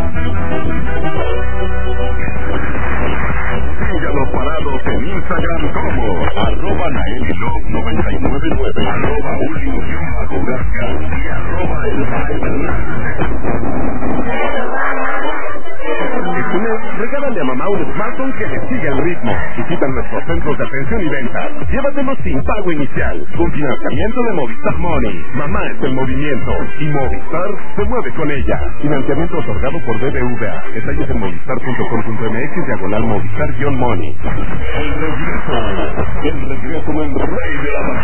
Síganos parados en Instagram como @naelilog999, @Uli_Gasca y Este mes, regálale a mamá un smartphone que le siga el ritmo. Visita nuestros centros de atención y ventas. Llévatelo sin pago inicial, con financiamiento de Movistar Money. Mamá está en movimiento y Movistar se mueve con ella. Financiamiento otorgado por BBVA. Detalles en movistar.com.mx/Movistar-Money. El regreso del rey de la